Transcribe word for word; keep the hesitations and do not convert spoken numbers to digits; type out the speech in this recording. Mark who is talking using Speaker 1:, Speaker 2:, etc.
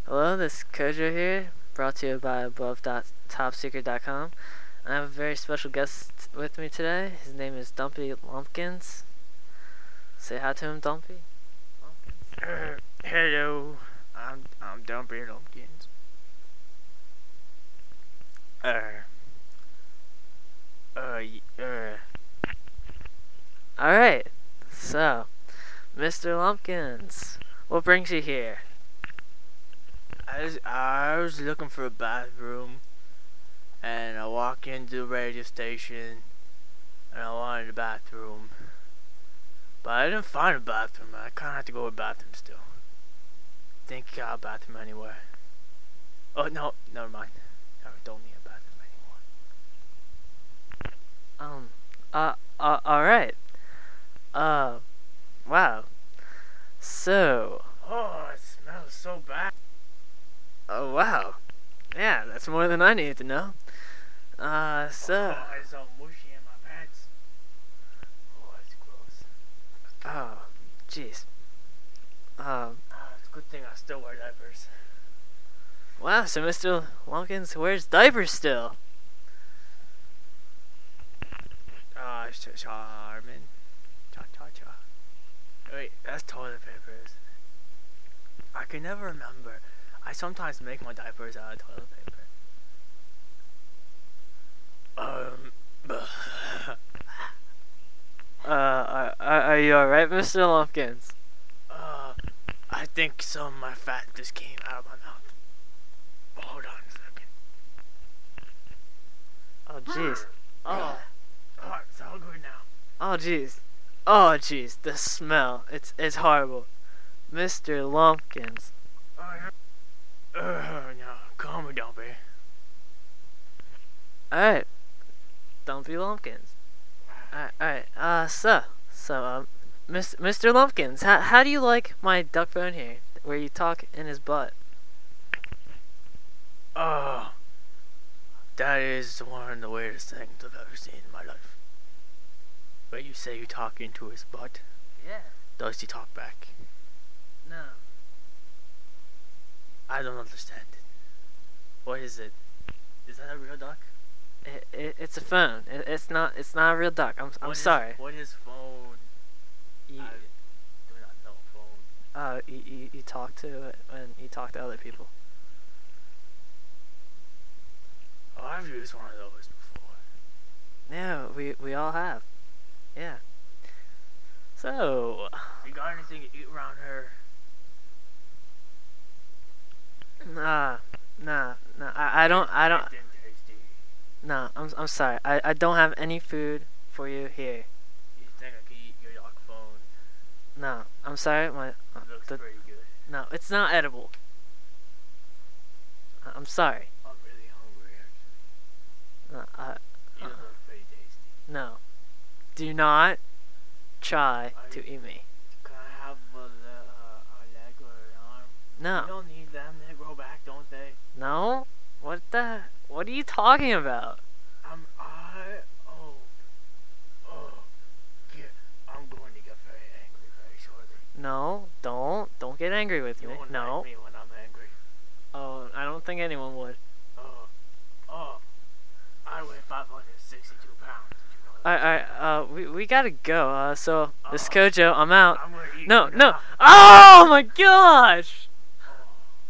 Speaker 1: Hello, this is Kojo here, brought to you by above dot top secret dot com. I have a very special guest with me today. His name is Dumpy Lumpkins. Say hi to him, Dumpy.
Speaker 2: Uh, hello, I'm I'm Dumpy Lumpkins. Uh, uh, y- uh.
Speaker 1: Alright, so, Mister Lumpkins, what brings you here?
Speaker 2: I was I was looking for a bathroom, and I walk into the radio station, and I wanted a bathroom, but I didn't find a bathroom. I kind of have to go to a bathroom still. Think I got a bathroom anywhere? Oh no, never mind. I don't need a bathroom anymore.
Speaker 1: Um, uh, uh alright. Uh, wow. So,
Speaker 2: Oh, it smells so bad.
Speaker 1: oh wow. Yeah, that's more than I needed to know. Uh, so,
Speaker 2: Oh, it's all mushy in my pants. Oh, it's gross.
Speaker 1: oh, jeez. Um,
Speaker 2: Ah, it's a good thing I still wear diapers.
Speaker 1: wow, so Mister Lumpkins wears diapers still.
Speaker 2: Ah, it's just charming. Cha cha cha. Wait, that's toilet paper, isn't it? I can never remember. I sometimes make my diapers out of toilet paper. Um.
Speaker 1: Uh, are, are, are you alright, Mister Lumpkins?
Speaker 2: uh, I think some of my fat just came out of my mouth. Hold on a second.
Speaker 1: Oh, jeez. Oh,
Speaker 2: Oh, it's all good now.
Speaker 1: oh, jeez. Oh, jeez, the smell. It's, it's horrible. Mister Lumpkins.
Speaker 2: Oh, yeah. Uh, no, calm me down, baby.
Speaker 1: Alright. Dumpy Lumpkins. Alright, alright. Uh, so, so, um, Miss, Mister Lumpkins, how, how do you like my duck phone here, where you talk in his butt?
Speaker 2: Oh, that is one of the weirdest things I've ever seen in my life. But you say you talk into his butt.
Speaker 1: Yeah.
Speaker 2: Does he talk back?
Speaker 1: No.
Speaker 2: I don't understand it. What is it? Is that a real duck?
Speaker 1: It, it, it's a phone. It, it's not, it's not a real duck. I'm, I'm
Speaker 2: What is-
Speaker 1: sorry.
Speaker 2: What is phone?
Speaker 1: You,
Speaker 2: I do not know phone.
Speaker 1: uh, you, you, you talk to it when you talk to other people.
Speaker 2: Oh, I've used one of those before.
Speaker 1: Yeah, we, we all have. Yeah. So,
Speaker 2: You got anything to eat around here?
Speaker 1: nah, nah, nah. I, I don't, I don't.
Speaker 2: Anything tasty?
Speaker 1: Nah, I'm, I'm sorry. I, I don't have any food for you here.
Speaker 2: You think I could eat your duck phone?
Speaker 1: No, I'm sorry. My, uh,
Speaker 2: It looks
Speaker 1: the,
Speaker 2: pretty good.
Speaker 1: no, it's not edible. I- I'm sorry.
Speaker 2: I'm really hungry, actually.
Speaker 1: No, I,
Speaker 2: You
Speaker 1: Uh-uh.
Speaker 2: look pretty tasty.
Speaker 1: no. Do not try
Speaker 2: I-
Speaker 1: to eat me.
Speaker 2: Can I have a, le- uh, a leg or an arm? You
Speaker 1: No,
Speaker 2: don't need them. They grow back, don't they?
Speaker 1: no. What the? What are you talking about?
Speaker 2: I'm I oh oh yeah. I'm going to get very angry very shortly.
Speaker 1: No, don't, don't get angry with
Speaker 2: You
Speaker 1: me.
Speaker 2: won't
Speaker 1: No.
Speaker 2: like me when I'm angry.
Speaker 1: Oh, I don't think anyone would.
Speaker 2: Oh oh. I weigh five hundred sixty-two pounds. Did you know that?
Speaker 1: Alright, alright, uh, we, we gotta go. Uh, so, this is
Speaker 2: Uh,
Speaker 1: Kojo, I'm out.
Speaker 2: I'm gonna eat
Speaker 1: No,
Speaker 2: you
Speaker 1: no.
Speaker 2: now.
Speaker 1: Oh my gosh!